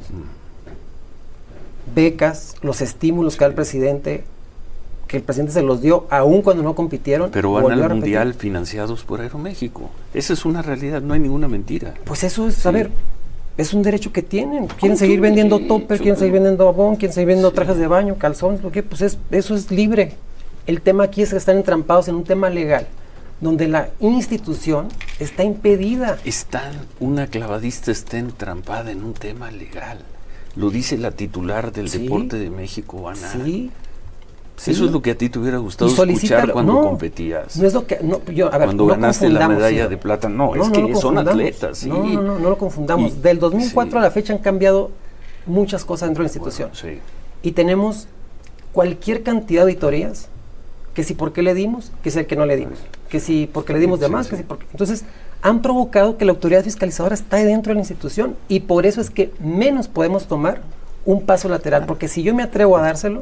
Speaker 18: Becas, los estímulos que da el presidente, que el presidente se los dio aún cuando no compitieron.
Speaker 19: Pero van al Mundial financiados por Aeroméxico. Esa es una realidad, no hay ninguna mentira.
Speaker 18: Pues eso es, a ver, es un derecho que tienen. Quieren seguir vendiendo topper, quieren seguir vendiendo abón, quieren seguir vendiendo trajes de baño, calzones, porque pues eso es libre. El tema aquí es que están entrampados en un tema legal, donde la institución está impedida.
Speaker 19: Una clavadista está entrampada en un tema legal. Lo dice la titular del Deporte de México, Ana.
Speaker 18: Sí.
Speaker 19: Eso es lo que a ti te hubiera gustado escuchar cuando competías.
Speaker 18: No es lo que,
Speaker 19: cuando ganaste la medalla de plata. No, es que son atletas. Sí.
Speaker 18: No lo confundamos. Del 2004 a la fecha han cambiado muchas cosas dentro de la institución.
Speaker 19: Bueno,
Speaker 18: y tenemos cualquier cantidad de auditorías, que si por qué le dimos, que si el que no le dimos, que si porque le dimos de más, que si porque... Entonces, han provocado que la autoridad fiscalizadora está dentro de la institución y por eso es que menos podemos tomar un paso lateral, porque si yo me atrevo a dárselo,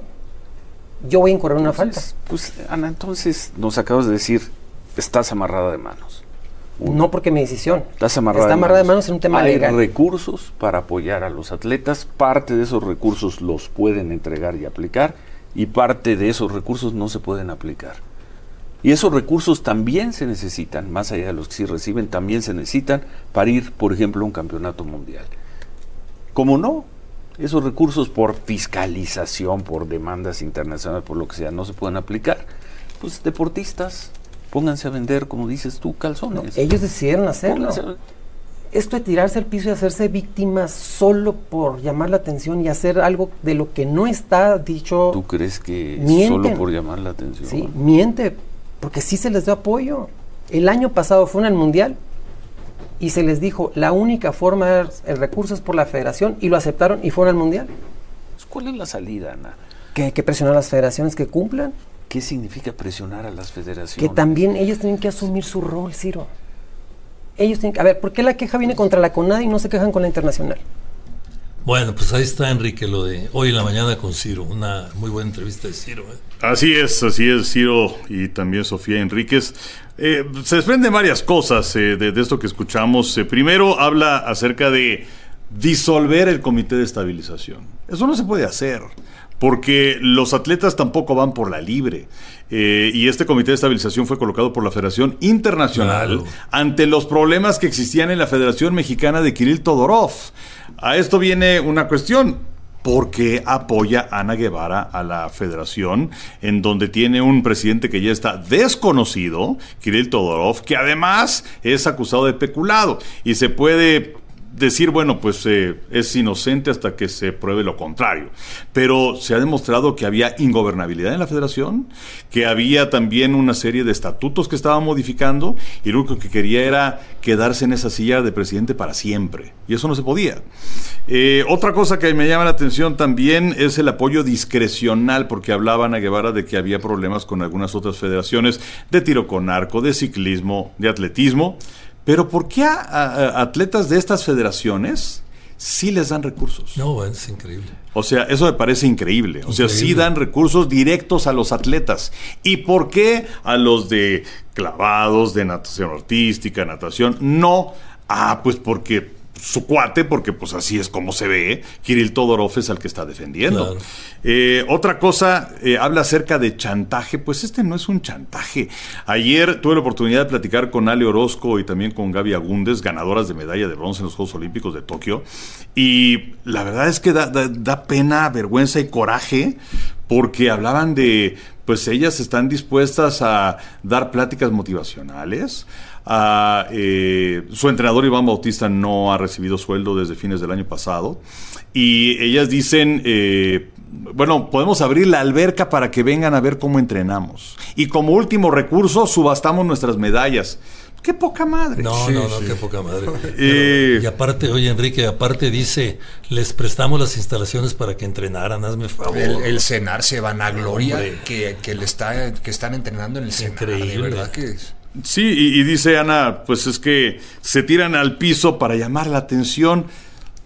Speaker 18: yo voy a incurrir una falta.
Speaker 19: Pues, Ana, entonces nos acabas de decir, estás amarrada de manos.
Speaker 18: No porque mi decisión.
Speaker 19: Está amarrada de manos en un tema legal. Hay recursos para apoyar a los atletas, parte de esos recursos los pueden entregar y aplicar, y parte de esos recursos no se pueden aplicar. Y esos recursos también se necesitan, más allá de los que sí reciben, también se necesitan para ir, por ejemplo, a un campeonato mundial. ¿Cómo no? Esos recursos por fiscalización, por demandas internacionales, por lo que sea, no se pueden aplicar. Pues deportistas, pónganse a vender, como dices tú, calzones.
Speaker 18: No, ellos decidieron hacerlo. Esto de tirarse al piso y hacerse víctimas solo por llamar la atención y hacer algo de lo que no está dicho.
Speaker 19: ¿Tú crees que
Speaker 18: mienten?
Speaker 19: Solo por llamar la atención?
Speaker 18: Sí, miente, porque sí se les dio apoyo. El año pasado fue en el Mundial y se les dijo, la única forma de dar el recurso es por la federación, y lo aceptaron y fueron al Mundial.
Speaker 19: ¿Cuál es la salida, Ana?
Speaker 18: Que hay que presionar a las federaciones que cumplan.
Speaker 19: ¿Qué significa presionar a las federaciones?
Speaker 18: Que también ellos tienen que asumir su rol, Ciro. Ellos tienen que... A ver, ¿por qué la queja viene contra la CONADE y no se quejan con la internacional?
Speaker 6: Bueno, pues ahí está, Enrique, lo de hoy en la mañana con Ciro. Una muy buena entrevista de Ciro.
Speaker 7: Así es, Ciro y también Sofía Enríquez. Se desprenden varias cosas de esto que escuchamos. Primero, habla acerca de disolver el comité de estabilización. Eso no se puede hacer, porque los atletas tampoco van por la libre. Y este comité de estabilización fue colocado por la Federación Internacional ante los problemas que existían en la Federación Mexicana de Kirill Todorov. A esto viene una cuestión: ¿por qué apoya Ana Guevara a la federación, en donde tiene un presidente que ya está desconocido, Kirill Todorov, que además es acusado de peculado? Y se puede decir, bueno, pues es inocente hasta que se pruebe lo contrario. Pero se ha demostrado que había ingobernabilidad en la federación, que había también una serie de estatutos que estaban modificando, y lo único que quería era quedarse en esa silla de presidente para siempre. Y eso no se podía. Otra cosa que me llama la atención también es el apoyo discrecional, porque hablaba Ana Guevara de que había problemas con algunas otras federaciones de tiro con arco, de ciclismo, de atletismo. Pero ¿por qué a atletas de estas federaciones sí les dan recursos?
Speaker 6: No, es increíble.
Speaker 7: O sea, eso me parece increíble. O sea, sí dan recursos directos a los atletas. ¿Y por qué a los de clavados, de natación artística, natación, no? Pues porque su cuate, porque pues así es como se ve, Kirill Todorov es al que está defendiendo. Claro. Otra cosa, habla acerca de chantaje. Pues este no es un chantaje. Ayer tuve la oportunidad de platicar con Ale Orozco y también con Gaby Agúndez, ganadoras de medalla de bronce en los Juegos Olímpicos de Tokio, y la verdad es que da pena, vergüenza y coraje, porque hablaban de, pues ellas están dispuestas a dar pláticas motivacionales. Su entrenador Iván Bautista no ha recibido sueldo desde fines del año pasado, y ellas dicen, bueno, podemos abrir la alberca para que vengan a ver cómo entrenamos, y como último recurso subastamos nuestras medallas. ¡Qué poca madre!
Speaker 6: No, qué poca madre. Y aparte, oye, Enrique, aparte dice, les prestamos las instalaciones para que entrenaran, hazme favor.
Speaker 8: El CENAR se vanagloria que están entrenando en el CENAR.
Speaker 6: Increíble.
Speaker 8: De verdad que es.
Speaker 7: Sí, y dice Ana, pues es que se tiran al piso para llamar la atención.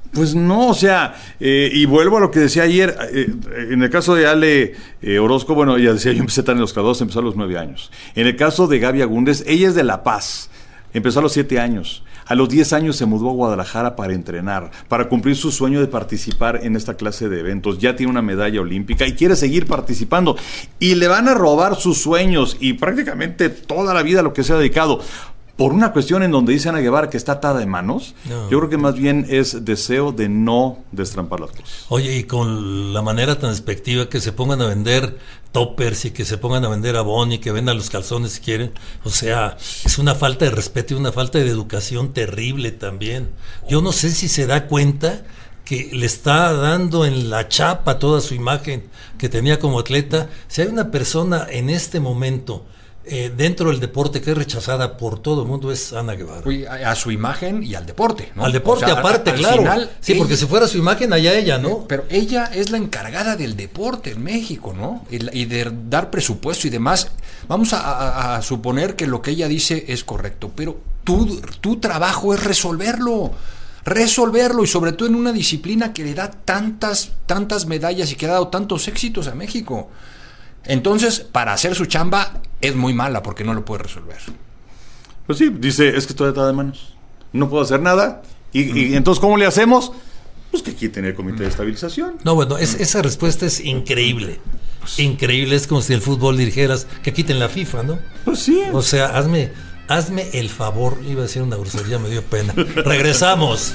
Speaker 7: Pues no, o sea, y vuelvo a lo que decía ayer, en el caso de Ale Orozco, bueno, ella decía, yo empecé tan en los graduados, empezó a los 9 años. En el caso de Gaby Agúndez, ella es de La Paz, empezó a los 7 años. A los 10 años se mudó a Guadalajara para entrenar, para cumplir su sueño de participar en esta clase de eventos. Ya tiene una medalla olímpica y quiere seguir participando. Y le van a robar sus sueños y prácticamente toda la vida a lo que se ha dedicado. Por una cuestión en donde dice Ana Guevara que está atada de manos, yo creo que más bien es deseo de no destrampar las cosas.
Speaker 6: Oye, y con la manera tan despectiva que se pongan a vender toppers y que se pongan a vender Avon y que vendan los calzones si quieren, o sea, es una falta de respeto y una falta de educación terrible también. Yo no sé si se da cuenta que le está dando en la chapa toda su imagen que tenía como atleta. Si hay una persona en este momento dentro del deporte que es rechazada por todo el mundo, es Ana Guevara.
Speaker 8: A su imagen y al deporte, ¿no?
Speaker 6: Al deporte, o sea, aparte, claro.
Speaker 8: Final,
Speaker 6: sí, porque si fuera su imagen, allá ella, ¿no?
Speaker 8: Pero ella es la encargada del deporte en México, ¿no? Y de dar presupuesto y demás. Vamos a suponer que lo que ella dice es correcto, pero tu trabajo es resolverlo, y sobre todo en una disciplina que le da tantas medallas y que ha dado tantos éxitos a México. Entonces, para hacer su chamba es muy mala porque no lo puede resolver.
Speaker 7: Pues sí, dice, es que estoy atada de manos, no puedo hacer nada. Y entonces, ¿cómo le hacemos? Pues que quiten el comité de estabilización.
Speaker 6: No, bueno, esa respuesta es increíble. Increíble, es como si el fútbol dijeras que quiten la FIFA, ¿no?
Speaker 7: Pues sí.
Speaker 6: O sea, hazme el favor, iba a decir una grosería, me dio pena. Regresamos.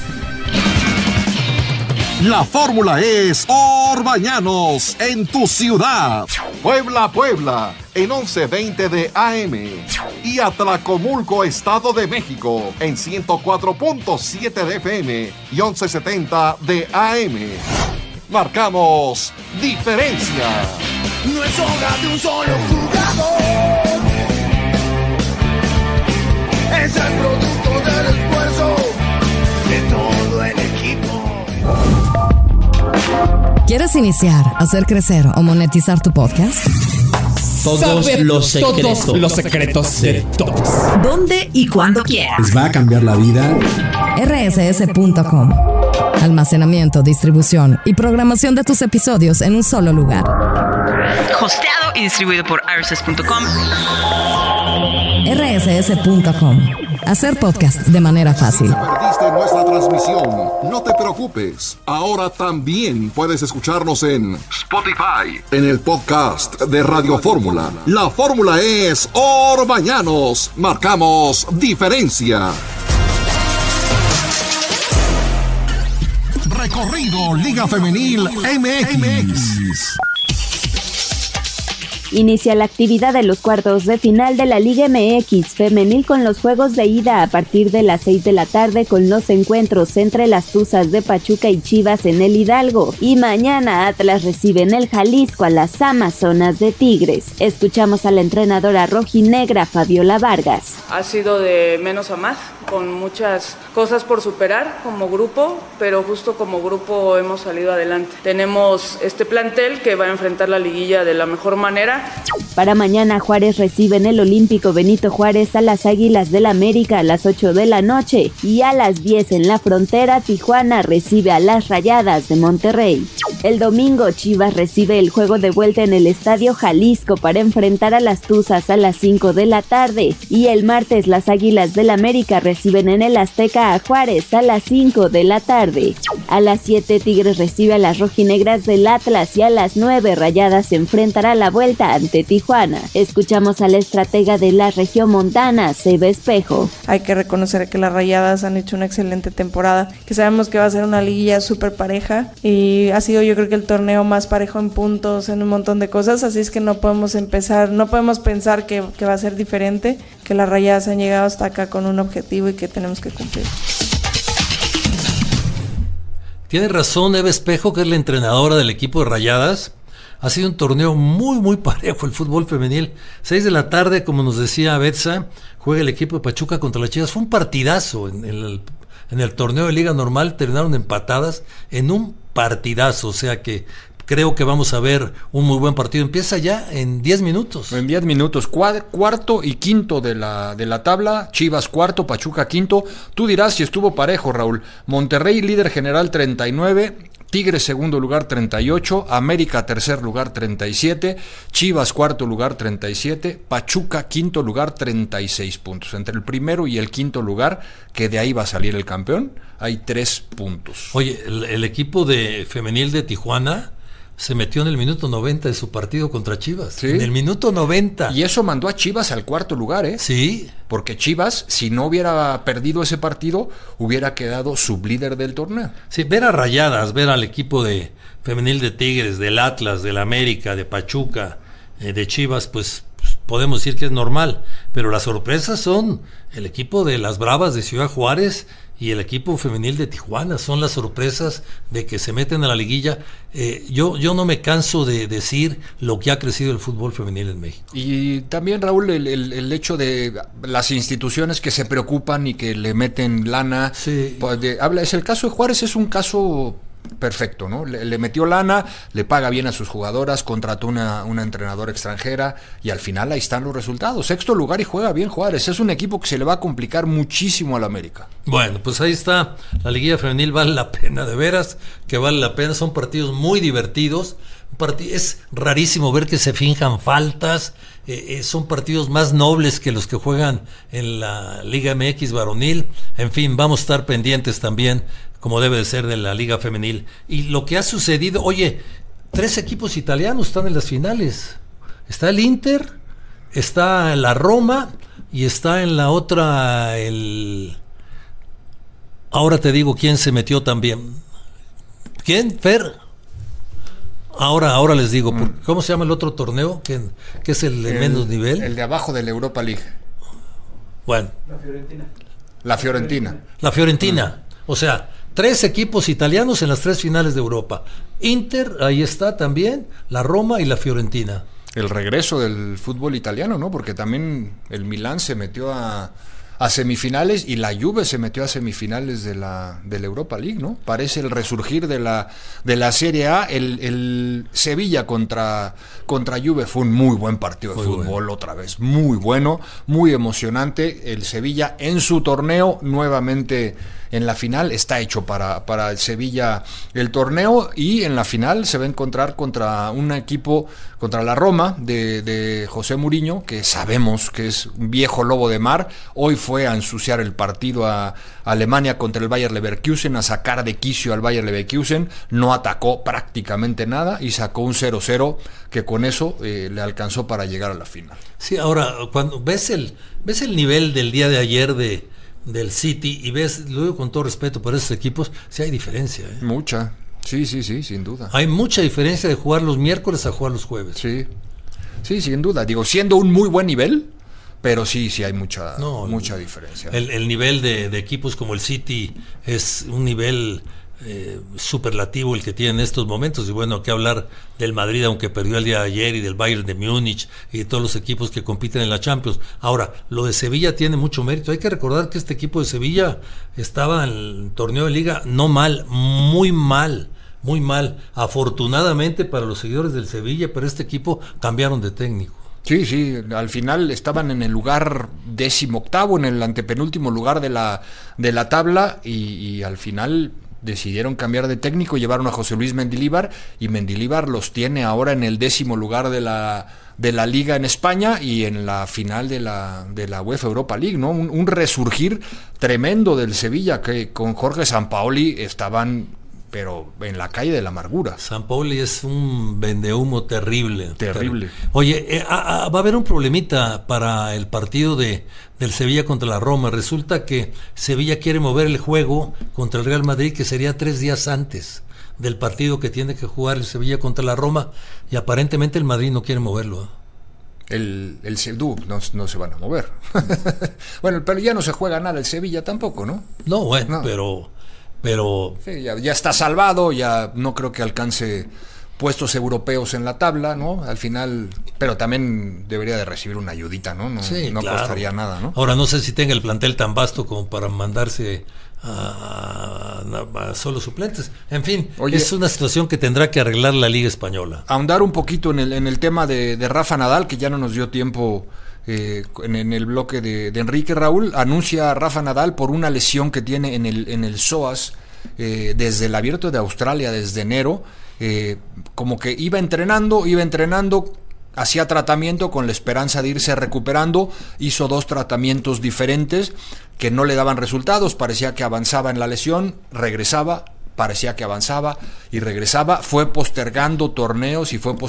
Speaker 3: La fórmula es Orbañanos en tu ciudad. Puebla, en 1120 de AM. Y Atlacomulco, Estado de México, en 104.7 de FM y 1170 de AM. Marcamos diferencia.
Speaker 5: No es obra de un solo jugador. Es el producto del esfuerzo de todo el equipo.
Speaker 2: ¿Quieres iniciar, hacer crecer o monetizar tu podcast?
Speaker 20: Todos los secretos de todos.
Speaker 2: ¿Dónde y cuándo quieras?
Speaker 20: ¿Les va a cambiar la vida?
Speaker 2: rss.com. Almacenamiento, distribución y programación de tus episodios en un solo lugar.
Speaker 21: Hosteado y distribuido por rss.com.
Speaker 2: rss.com. Hacer podcast de manera fácil.
Speaker 3: Si perdiste nuestra transmisión, no te preocupes. Ahora también puedes escucharnos en Spotify, en el podcast de Radio Fórmula. La fórmula es Orbañanos. Marcamos diferencia. Recorrido Liga Femenil MX.
Speaker 15: Inicia la actividad de los cuartos de final de la Liga MX femenil con los juegos de ida a partir de las 6 de la tarde con los encuentros entre las Tuzas de Pachuca y Chivas en el Hidalgo. Y mañana Atlas recibe en el Jalisco a las Amazonas de Tigres. Escuchamos a la entrenadora rojinegra Fabiola Vargas.
Speaker 22: Ha sido de menos a más, con muchas cosas por superar como grupo, pero justo como grupo hemos salido adelante. Tenemos este plantel que va a enfrentar la liguilla de la mejor manera.
Speaker 15: Para mañana Juárez recibe en el Olímpico Benito Juárez a las Águilas del América a las 8 de la noche y a las 10 en la Frontera Tijuana recibe a las Rayadas de Monterrey. El domingo Chivas recibe el juego de vuelta en el Estadio Jalisco para enfrentar a las Tuzas a las 5 de la tarde y el martes las Águilas del América reciben en el Azteca a Juárez a las 5 de la tarde. A las 7 Tigres recibe a las rojinegras del Atlas y a las 9 Rayadas se enfrentará a la vuelta ante Tijuana. Escuchamos a la estratega de la regiomontana, Seba Espejo.
Speaker 23: Hay que reconocer que las Rayadas han hecho una excelente temporada, que sabemos que va a ser una liguilla súper pareja y ha sido yo creo que el torneo más parejo en puntos, en un montón de cosas, así es que no podemos pensar que va a ser diferente, que las Rayadas han llegado hasta acá con un objetivo y que tenemos que cumplir.
Speaker 6: Tiene razón Eva Espejo, que es la entrenadora del equipo de Rayadas. Ha sido un torneo muy, muy parejo el fútbol femenil. 6 de la tarde, como nos decía Betsa, juega el equipo de Pachuca contra las Chivas. Fue un partidazo en el torneo de Liga Normal. Terminaron empatadas en un partidazo. O sea que creo que vamos a ver un muy buen partido. Empieza ya en 10 minutos.
Speaker 8: En 10 minutos, cuarto y quinto de la tabla. Chivas cuarto, Pachuca quinto. Tú dirás si estuvo parejo, Raúl. Monterrey líder general 39, Tigres segundo lugar 38, América tercer lugar 37, Chivas cuarto lugar 37, Pachuca quinto lugar 36 puntos. Entre el primero y el quinto lugar, que de ahí va a salir el campeón, hay 3 puntos.
Speaker 6: Oye, el equipo de femenil de Tijuana se metió en el minuto 90 de su partido contra Chivas.
Speaker 8: ¿Sí?
Speaker 6: En el minuto 90.
Speaker 8: Y eso mandó a Chivas al cuarto lugar, ¿eh?
Speaker 6: Sí.
Speaker 8: Porque Chivas, si no hubiera perdido ese partido, hubiera quedado sublíder del torneo.
Speaker 6: Sí, ver a Rayadas, ver al equipo de femenil de Tigres, del Atlas, del América, de Pachuca, de Chivas, pues podemos decir que es normal. Pero las sorpresas son el equipo de las Bravas de Ciudad Juárez y el equipo femenil de Tijuana. Son las sorpresas de que se meten a la liguilla. Yo no me canso de decir lo que ha crecido el fútbol femenil en México.
Speaker 8: Y también, Raúl, el hecho de las instituciones que se preocupan y que le meten lana.
Speaker 6: Sí.
Speaker 8: Es el caso de Juárez, es un caso perfecto, ¿no? Le metió lana, le paga bien a sus jugadoras, contrató una entrenadora extranjera y al final ahí están los resultados. Sexto lugar y juega bien Juárez. Es un equipo que se le va a complicar muchísimo al América.
Speaker 6: Bueno, pues ahí está. La liguilla femenil vale la pena, de veras que vale la pena. Son partidos muy divertidos. Es rarísimo ver que se finjan faltas. Son partidos más nobles que los que juegan en la Liga MX varonil. En fin, vamos a estar pendientes también, como debe de ser, de la Liga Femenil. Y lo que ha sucedido, oye, 3 equipos italianos están en las finales. Está el Inter, está la Roma y está en la otra Ahora te digo quién se metió también. ¿Quién? ¿Fer? Ahora les digo, ¿cómo se llama el otro torneo? ¿Que es el de menos nivel?
Speaker 8: El de abajo de la Europa League.
Speaker 6: Bueno.
Speaker 8: La Fiorentina.
Speaker 6: La Fiorentina. O sea, 3 equipos italianos en las 3 finales de Europa. Inter, ahí está también, la Roma y la Fiorentina.
Speaker 8: El regreso del fútbol italiano, ¿no? Porque también el Milán se metió a semifinales y la Juve se metió a semifinales de la Europa League, ¿no? Parece el resurgir de la Serie A. El Sevilla contra Juve fue un muy buen partido de fútbol, otra vez, muy bueno, muy emocionante. El Sevilla en su torneo, nuevamente en la final, está hecho para el Sevilla el torneo, y en la final se va a encontrar contra un equipo, contra la Roma de José Mourinho, que sabemos que es un viejo lobo de mar. Hoy fue a ensuciar el partido a Alemania contra el Bayer Leverkusen, a sacar de quicio al Bayer Leverkusen. No atacó prácticamente nada y sacó un 0-0 que con eso le alcanzó para llegar a la final.
Speaker 6: Sí, ahora cuando ves el nivel del día de ayer del City y ves, lo digo con todo respeto por esos equipos, sí hay diferencia, ¿eh?
Speaker 8: Mucha. Sí, sin duda.
Speaker 6: Hay mucha diferencia de jugar los miércoles a jugar los jueves.
Speaker 8: Sí, sin duda. Digo, siendo un muy buen nivel, pero sí hay mucha diferencia.
Speaker 6: El nivel de equipos como el City es un nivel superlativo el que tiene en estos momentos. Y bueno, que hablar del Madrid, aunque perdió el día de ayer, y del Bayern de Múnich y de todos los equipos que compiten en la Champions. Ahora, lo de Sevilla tiene mucho mérito. Hay que recordar que este equipo de Sevilla estaba en el torneo de liga no mal, muy mal. Afortunadamente para los seguidores del Sevilla, pero este equipo cambiaron de técnico.
Speaker 8: Sí, al final estaban en el lugar 18º, en el antepenúltimo lugar de la tabla, y al final decidieron cambiar de técnico, llevaron a José Luis Mendilibar, y Mendilibar los tiene ahora en el 10º lugar de la liga en España y en la final de la UEFA Europa League, ¿no? Un resurgir tremendo del Sevilla, que con Jorge Sampaoli estaban, pero en la calle de la amargura.
Speaker 6: Sampaoli es un vendehumo terrible. Oye, va a haber un problemita para el partido del Sevilla contra la Roma. Resulta que Sevilla quiere mover el juego contra el Real Madrid, que sería 3 días antes del partido que tiene que jugar el Sevilla contra la Roma, y aparentemente el Madrid no quiere moverlo.
Speaker 8: El no se van a mover. Bueno, pero ya no se juega nada el Sevilla tampoco, ¿no?
Speaker 6: No, bueno, no. Pero
Speaker 8: sí, ya está salvado, ya no creo que alcance puestos europeos en la tabla, ¿no? Al final, pero también debería de recibir una ayudita, ¿no? No
Speaker 6: claro.
Speaker 8: costaría nada, ¿no?
Speaker 6: Ahora no sé si tenga el plantel tan vasto como para mandarse a solo suplentes. En fin, oye, es una situación que tendrá que arreglar la Liga Española.
Speaker 8: Ahondar un poquito en el tema de Rafa Nadal, que ya no nos dio tiempo en el bloque de Enrique. Raúl anuncia a Rafa Nadal por una lesión que tiene en el psoas desde el Abierto de Australia, desde enero. Como que iba entrenando, hacía tratamiento con la esperanza de irse recuperando, hizo 2 tratamientos diferentes que no le daban resultados, parecía que avanzaba en la lesión, regresaba, parecía que avanzaba y regresaba, fue postergando torneos,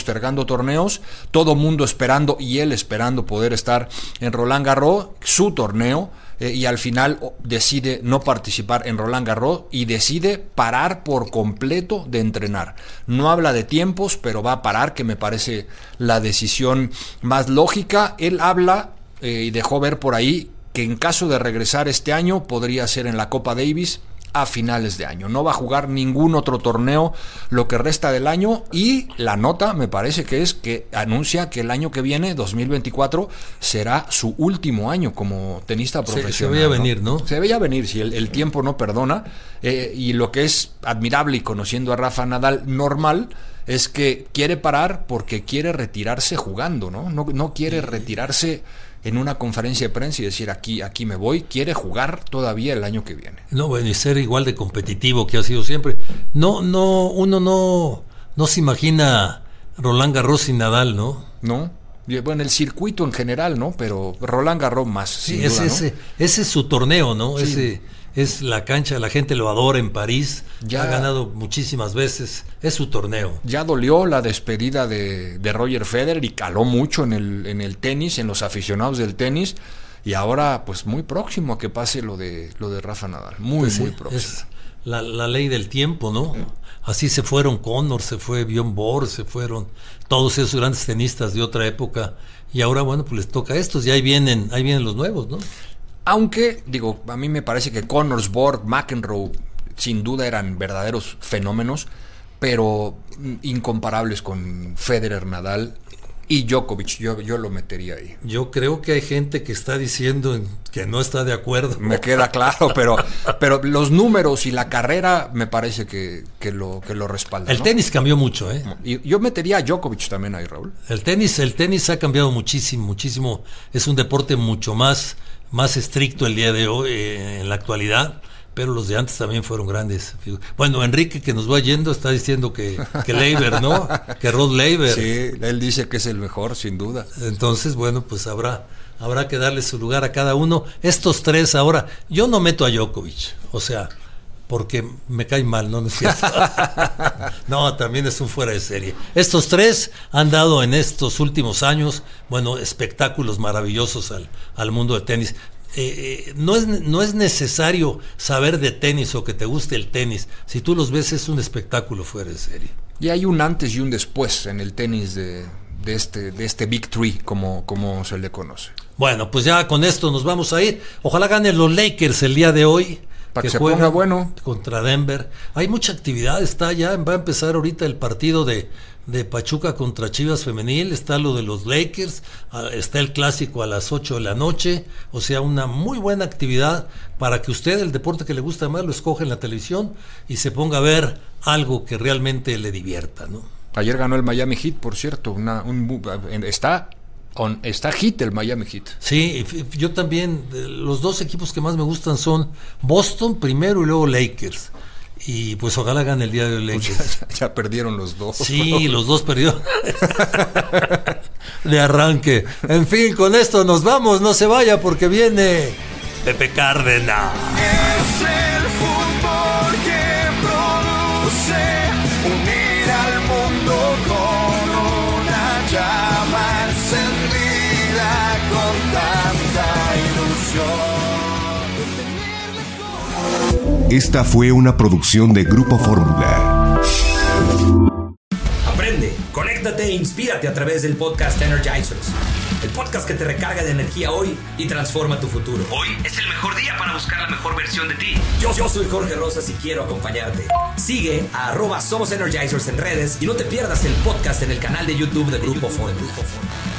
Speaker 8: todo mundo esperando y él esperando poder estar en Roland Garros, su torneo, y al final decide no participar en Roland Garros y decide parar por completo de entrenar. No habla de tiempos, pero va a parar, que me parece la decisión más lógica. Él habla y dejó ver por ahí que en caso de regresar este año podría ser en la Copa Davis a finales de año. No va a jugar ningún otro torneo lo que resta del año, y la nota me parece que es que anuncia que el año que viene, 2024, será su último año como tenista profesional.
Speaker 6: Se veía venir, ¿no?
Speaker 8: Se veía venir, si el tiempo no perdona, y lo que es admirable, y conociendo a Rafa Nadal normal, es que quiere parar porque quiere retirarse jugando, ¿no? No quiere retirarse en una conferencia de prensa y decir aquí me voy, quiere jugar todavía el año que viene.
Speaker 6: No, bueno, y ser igual de competitivo que ha sido siempre. Uno no se imagina Roland Garros sin Nadal, ¿no?
Speaker 8: No. Bueno, el circuito en general, ¿no? Pero Roland Garros más.
Speaker 6: Sí,
Speaker 8: sin duda,
Speaker 6: ese es su torneo, ¿no? Sí. Ese es la cancha, la gente lo adora en París, ya ha ganado muchísimas veces, es su torneo.
Speaker 8: Ya dolió la despedida de Roger Federer y caló mucho en el tenis, en los aficionados del tenis, y ahora pues muy próximo a que pase lo de Rafa Nadal, muy próximo.
Speaker 6: Es la ley del tiempo, ¿no? Así se fueron Connor, se fue Bjorn Borg, se fueron todos esos grandes tenistas de otra época, y ahora bueno, pues les toca a estos, y ahí vienen los nuevos, ¿no?
Speaker 8: Aunque, digo, a mí me parece que Connors, Borg, McEnroe sin duda eran verdaderos fenómenos, pero incomparables con Federer, Nadal y Djokovic. Yo lo metería ahí.
Speaker 6: Yo creo que hay gente que está diciendo que no está de acuerdo.
Speaker 8: Me queda claro, pero los números y la carrera me parece que lo respaldan.
Speaker 6: El tenis cambió mucho, ¿eh?
Speaker 8: Y yo metería a Djokovic también ahí, Raúl.
Speaker 6: El tenis ha cambiado muchísimo. Es un deporte mucho más estricto el día de hoy, en la actualidad, pero los de antes también fueron grandes. Bueno, Enrique, que nos va yendo, está diciendo que Laver, ¿no? Que Rod Laver.
Speaker 8: Sí, él dice que es el mejor, sin duda.
Speaker 6: Entonces, bueno, pues habrá que darle su lugar a cada uno. Estos 3 ahora, yo no meto a Djokovic, o sea, porque me cae mal, ¿no? No es cierto. No, también es un fuera de serie. Estos 3 han dado en estos últimos años, bueno, espectáculos maravillosos al mundo del tenis. No es necesario saber de tenis o que te guste el tenis. Si tú los ves, es un espectáculo fuera de serie.
Speaker 8: Y hay un antes y un después en el tenis de este Big Three, como se le conoce.
Speaker 6: Bueno, pues ya con esto nos vamos a ir. Ojalá ganen los Lakers el día de hoy,
Speaker 8: para que se ponga bueno
Speaker 6: contra Denver. Hay mucha actividad, va a empezar ahorita el partido de Pachuca contra Chivas femenil, está lo de los Lakers, está el clásico a las 8 de la noche, o sea, una muy buena actividad para que usted, el deporte que le gusta más, lo escoja en la televisión y se ponga a ver algo que realmente le divierta, ¿no?
Speaker 8: Ayer ganó el Miami Heat, por cierto, está hit el Miami Heat.
Speaker 6: Sí, yo también, los 2 equipos que más me gustan son Boston primero y luego Lakers. Y pues ojalá gane el día de hoy Lakers.
Speaker 8: Pues ya perdieron los 2.
Speaker 6: Sí, los 2 perdieron de arranque. En fin, con esto nos vamos, no se vaya porque viene Pepe Cárdenas.
Speaker 5: Es el fútbol que produce unir al mundo con una llama encendida con tanta ilusión.
Speaker 1: Esta fue una producción de Grupo Fórmula.
Speaker 10: Aprende, conéctate e inspírate a través del podcast Energizers. el podcast que te recarga de energía hoy y transforma tu futuro.
Speaker 21: Hoy es el mejor día para buscar la mejor versión de ti.
Speaker 10: Yo soy Jorge Rosas y quiero acompañarte. Sigue a @SomosEnergizers en redes y no te pierdas el podcast en el canal de YouTube de Grupo Fórmula.